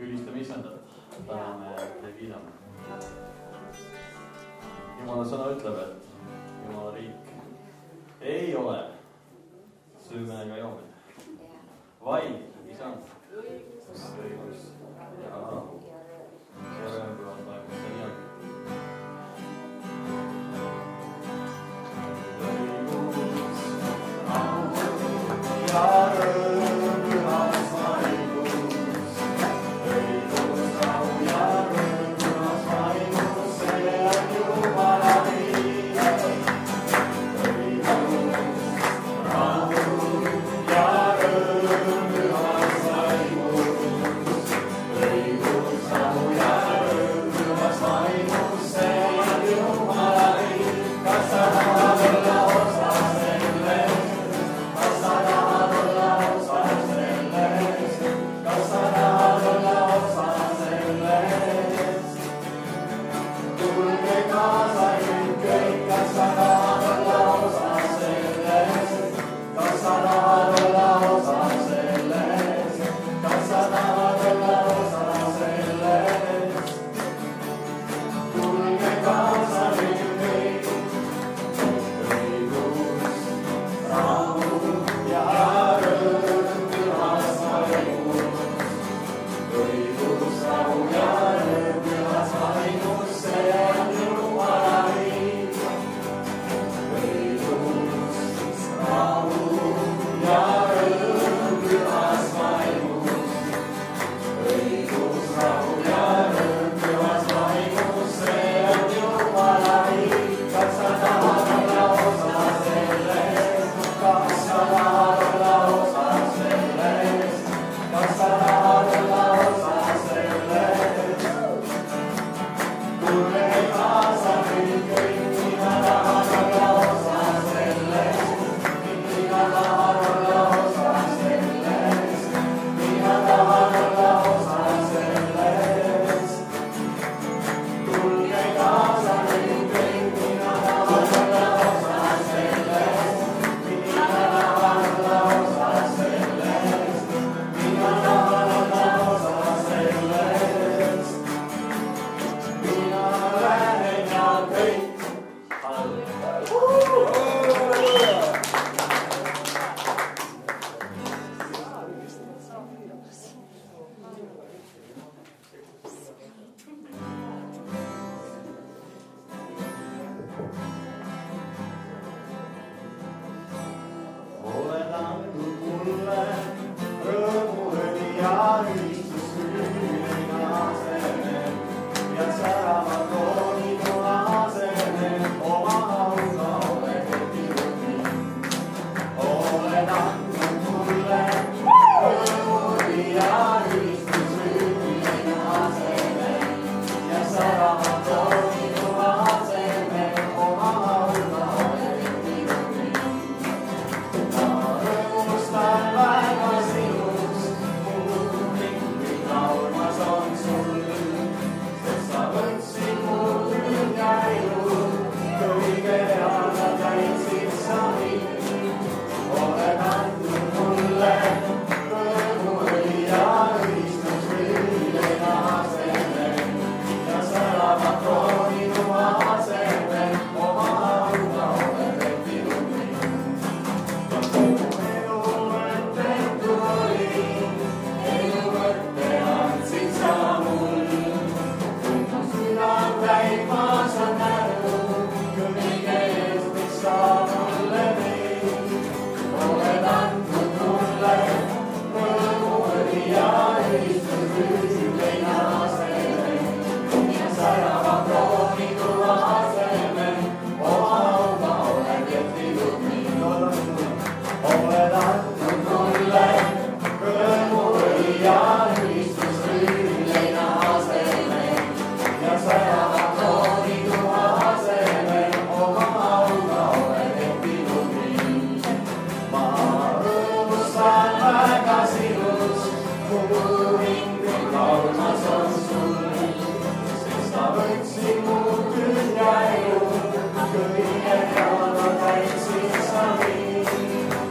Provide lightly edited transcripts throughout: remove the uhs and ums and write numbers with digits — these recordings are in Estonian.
ülistame isandat, täname ja kiidame. Jumala sõna ütleb, et Jumala riik ei ole söömine ega joomine, vaid isand, õigus ja rahu ja rõõmpuvad taevas ja nii on.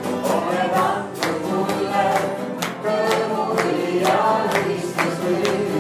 Olet antanut mulle rõõmu ja õnnistus.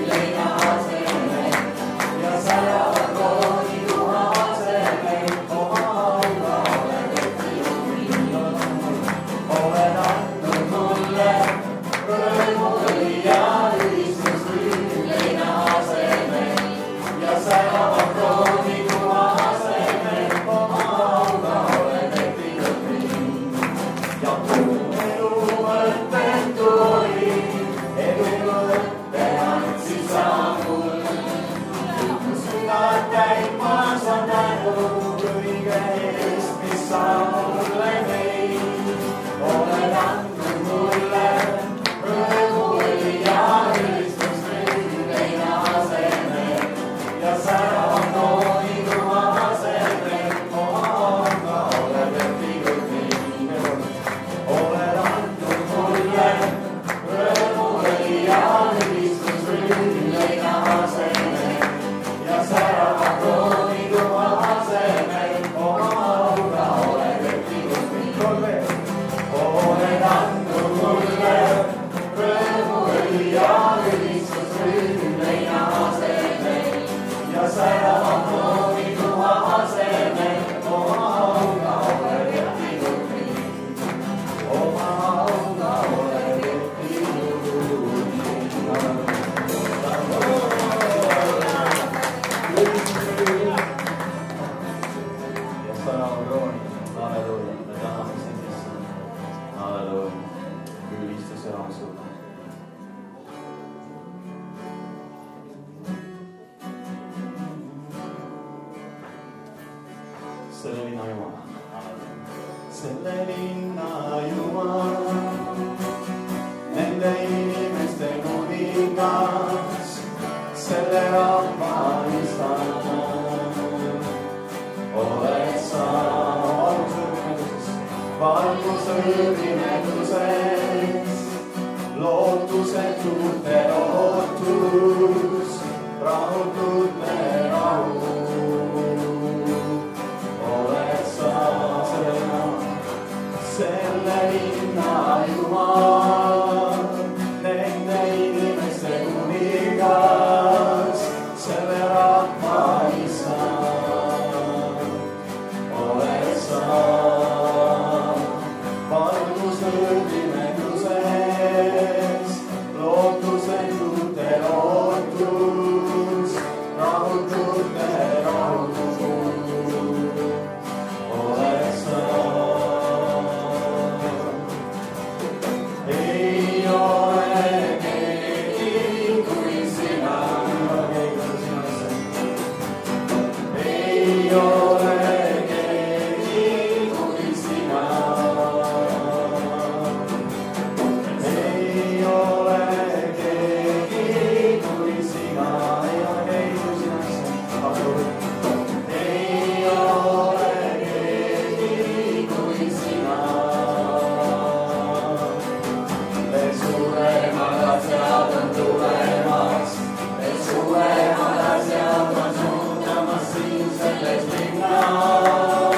Jeesus, elame sulle. Selle linna Jumal. Selle linna Jumal, nende inimeste kuningas, selle rahva issand. Oled sa valguse pimeduses, lootusetute lootus, rahutute rahu. Oled sa selle linna Jumal, nende inimeste kuningas, selle rahva issand. Oled sa valguse pimeduses, lootusetute lootus, rahutute rahu. Oled sa ei ole keegi kui sina, ei ole keegi kui sina, ei ole keegi kui sina, ei ole keegi kui sina, ei ole keegi kui sina. Veel suuremad asjad on tulemas, veel suuremad asjad on suundamas siin selles linnas.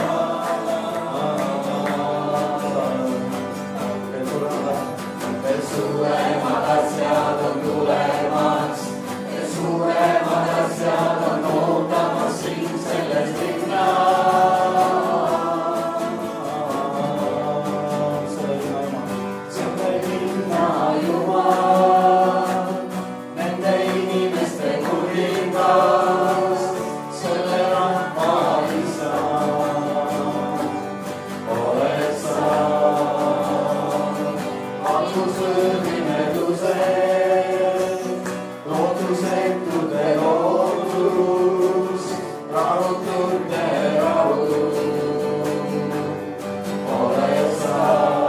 Veel suuremad asjad on tulemas, veel suuremad asjad on ootamas siin selles linnas. Selle linna Jumal, nende inimeste kuningas, selle rahva issand. Oled sa valguse pimeduses, lootusetute lootus, rahutute rahu. Oled sa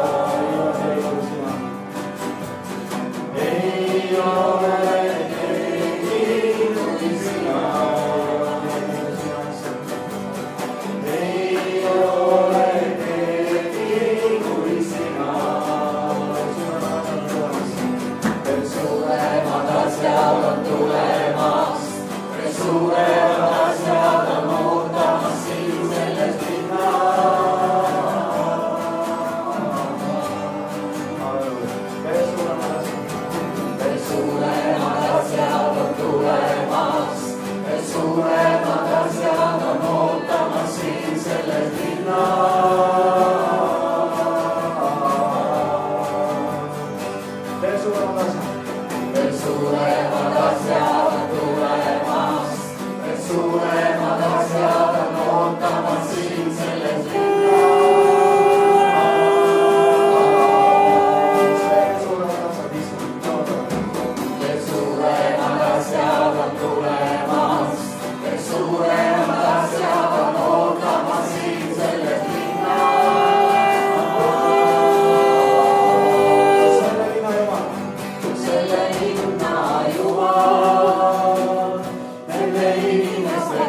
ei ole keegi kui sina, ei ole keegi kui sina. Veel suuremad asjad on tulemas, veel suuremad asjad on ootamas siin selles linnas. Veel suuremad asjad on tulemas, veel suuremad asjad on ootamas siin selles linnas. Veel suuremad asjad on tulemas, veel suuremad asjad on ootamas siin selles linnas. Veel suuremad asjad on tulemas, veel suuremad asjad on ootamas siin selles linnas. Selle linna Jumal, nende inimeste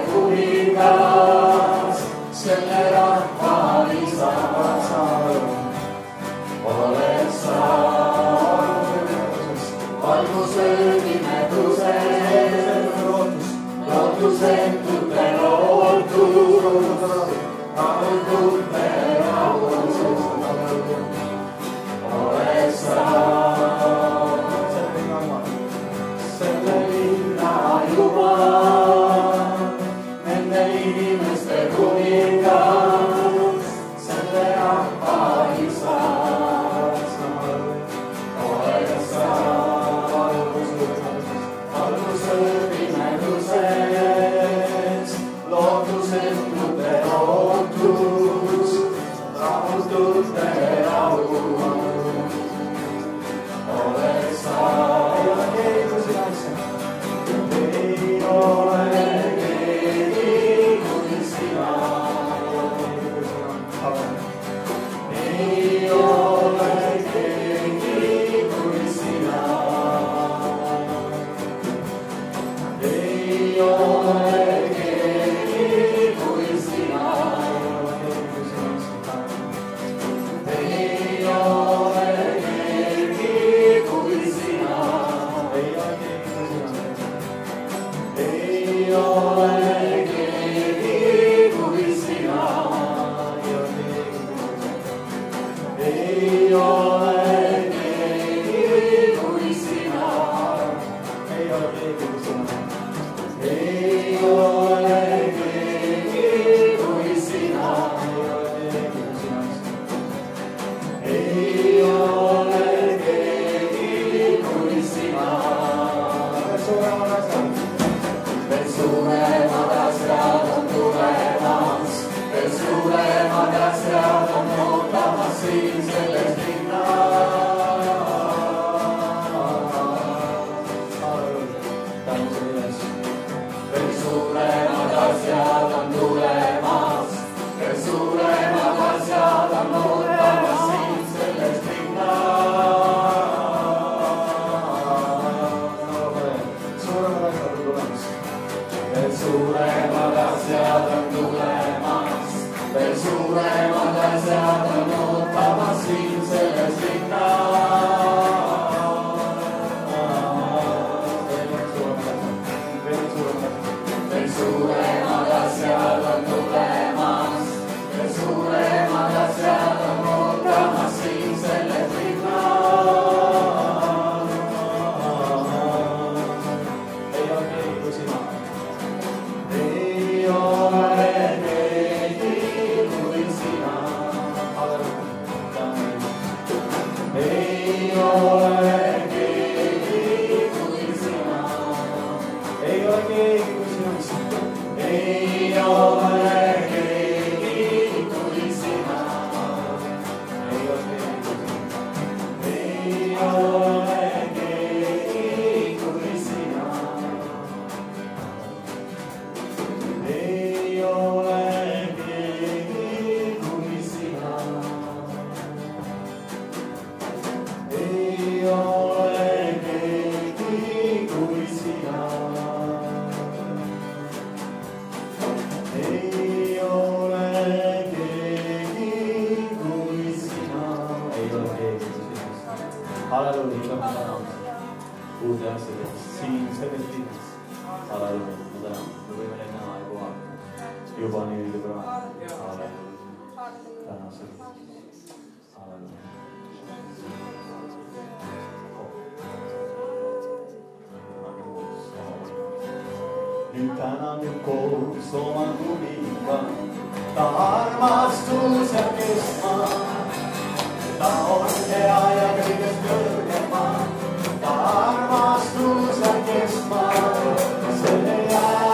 Nyt tänään nyt koulussa oman kuninkaan, ta armastus ja kesmaa. Ta orkea ja kaikes kölkemaa, ta armastus ja kesmaa. Se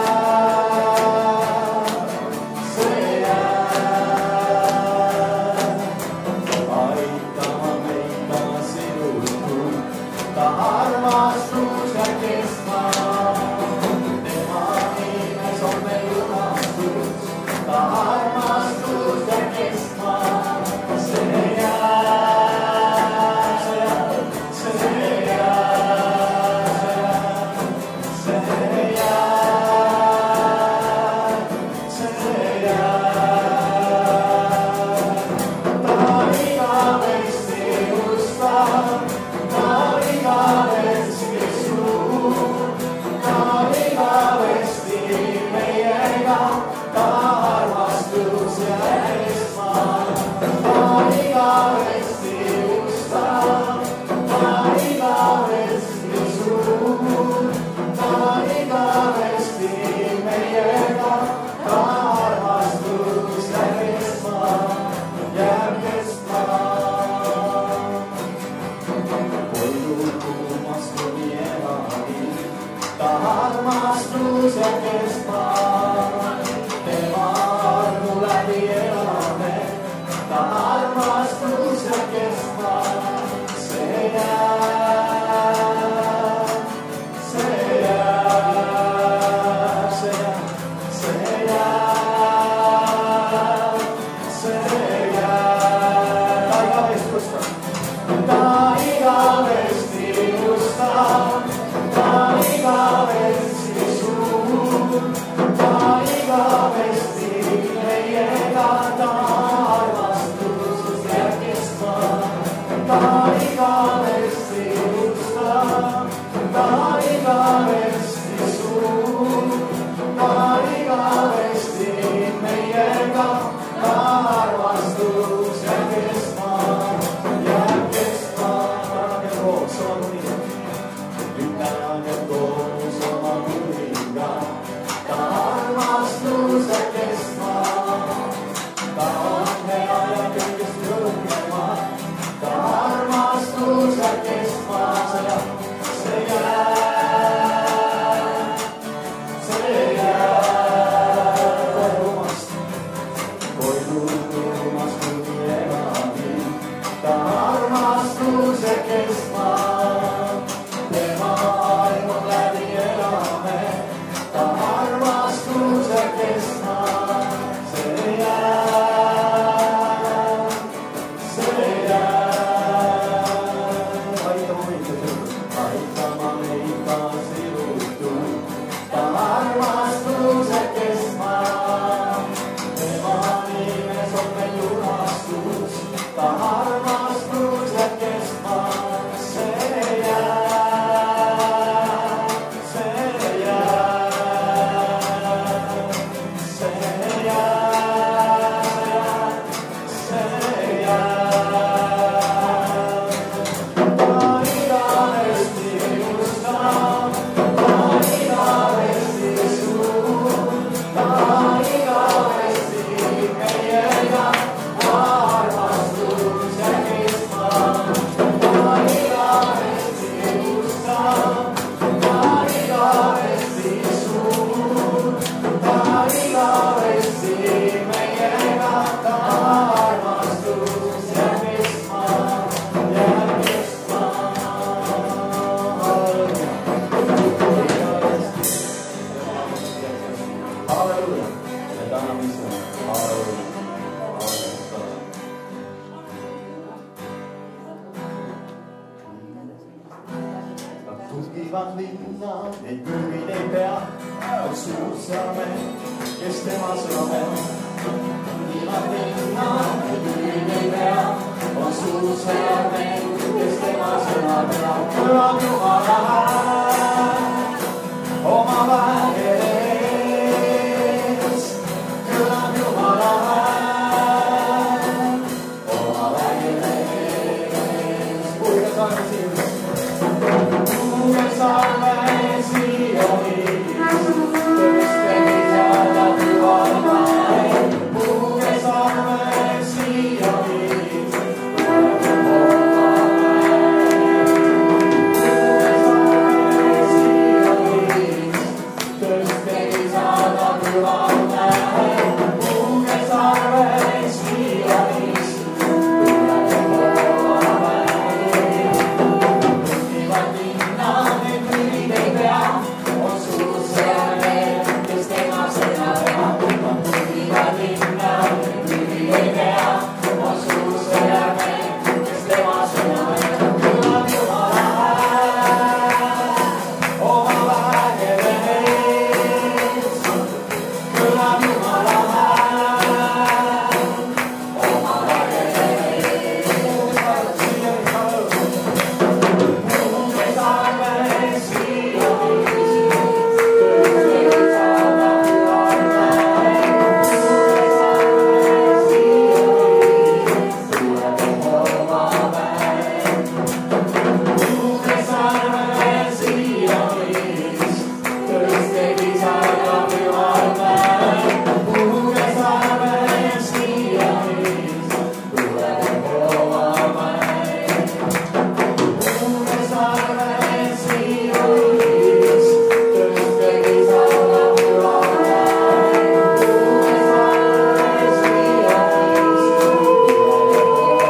jää, se jää. Aittama meitä sinuttu, ta armastus ja kesmaa. Armastus ja kesmaa, se jää, se jää, se jää, se jää. Taivaalesti ustaa, taivaalesti suu, taivaalesti meidän. Armastus ja kesmaa, taivaalesti ustaa, taivaalesti suu, taivaalesti meidän. Armastus ja kesmaa, ja kesmaa. Voi lukumaston eläni, armastus ja kesmaa. Armastus ja kesmaa, se jää, se jää, se jää, se jää, se jää. Taivaalesti ustaa, taivaalesti suu, võivad minna, neid müügid ei pea, on suur sõjamees, kes tema sõna peab. Võivad minna, neid müügid ei pea, on suur sõjamees, kes tema sõna peab. Kõlab Jumala hääl oma vägede ees, kõlab Jumala hääl oma vägede ees. Kuulge salve siin. Kuulge salve Sionis, tõste isada Jumala ees. Kuulge salve Sionis, kuulge Jumala ees. Kuulge salve Sionis, tõste isada Jumala ees. Kuulge salve Sionis, kuulge Jumala ees. Võivad minna, need müügid ei pea, on suur sõjamees, kes tema sõna peab. Võivad minna, need müügid ei pea, on suur sõjamees, kes tema sõna peab. Kõlab Jumala hääl oma vägede ees, kõlab Jumala hääl oma vägede ees. Kuulge salve Sionis, tõste isada Jumala ees. Kuulge salve Sionis, kuulge Jumala ees. Kuulge salve Sionis, tõste isada Jumala ees. Kuulge salve Sionis, kuulge Jumala ees. Kuulge salve Sionis, tõste isada Jumala ees. Kuulge salve Sionis, kuulge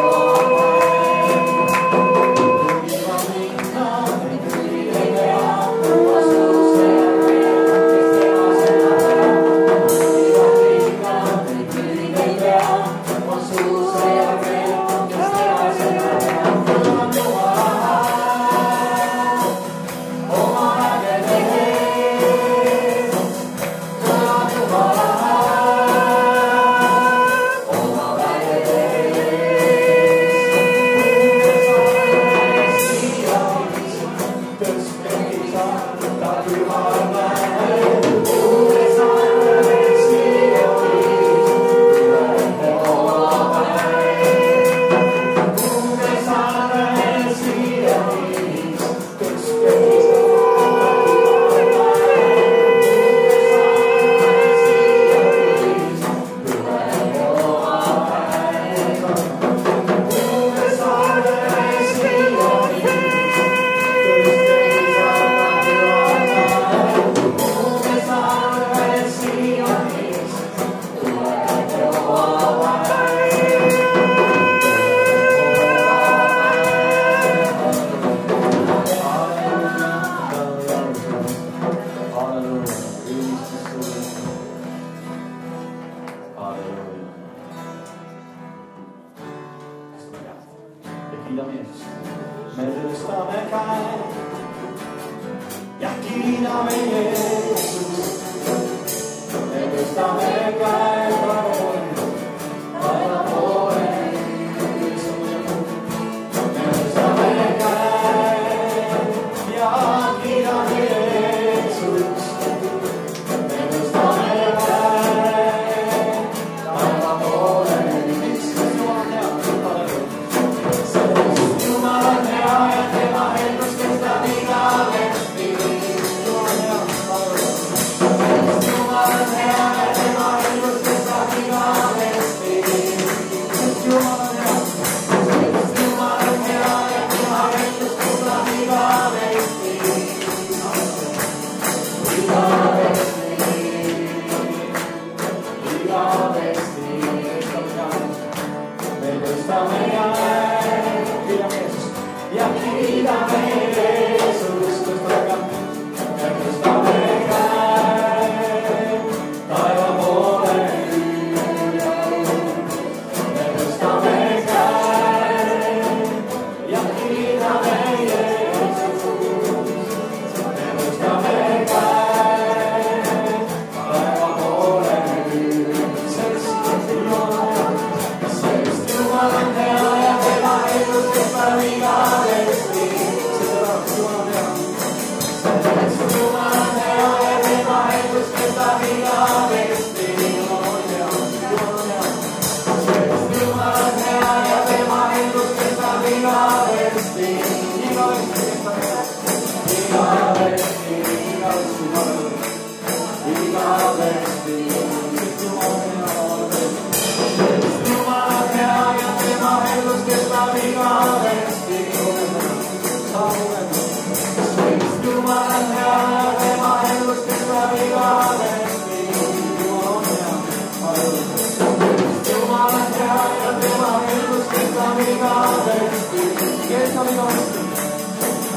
kiidame Jeesust. Me tõstame käe ja kiidame Jeesust. Me tõstame käe taeva poole. Me tõstame käe ja kiidame Jeesust. Me tõstame käe taeva poole. Jumal on hea ja tema helgus kestab igavesti. Jumal on hea ja tema helgus kestab igavesti. Jumal on hea ja tema helgus kestab igavesti. Igavesti. Me tõstame käe ja kiidame Jeesust, tõstame käe taeva poole. Me tõstame käe ja kiidame Jeesust.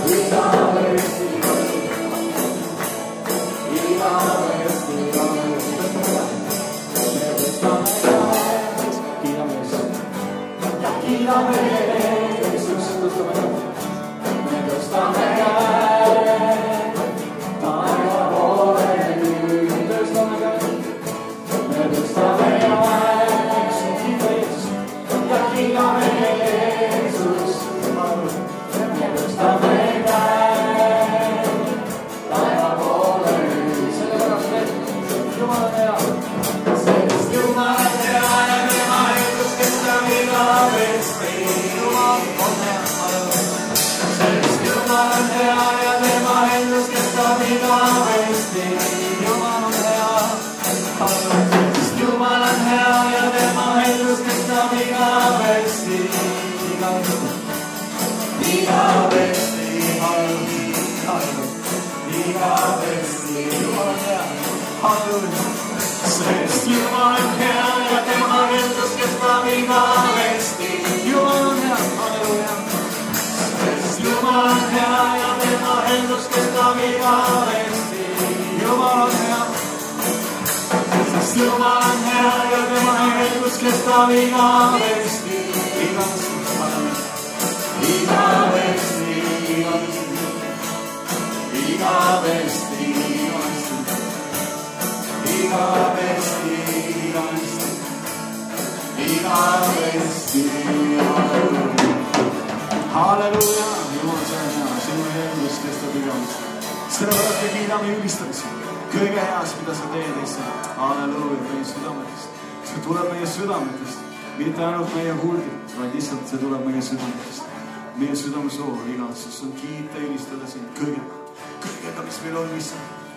Halleluuja, Jumal, see on hea, sinu helgus kestab igavesti. Sellepärast me kiidame ülistamisi. Kõige heas, mida sa teed, issand. Halleluuja, meie südametest. See tuleb meie südametest. Mitte ainult meie huuldilt, vaid lihtsalt see tuleb meie südametest. Meie südamesoov igavesti, see on kiita, ülistada sind kõigega, mis meil on, issand.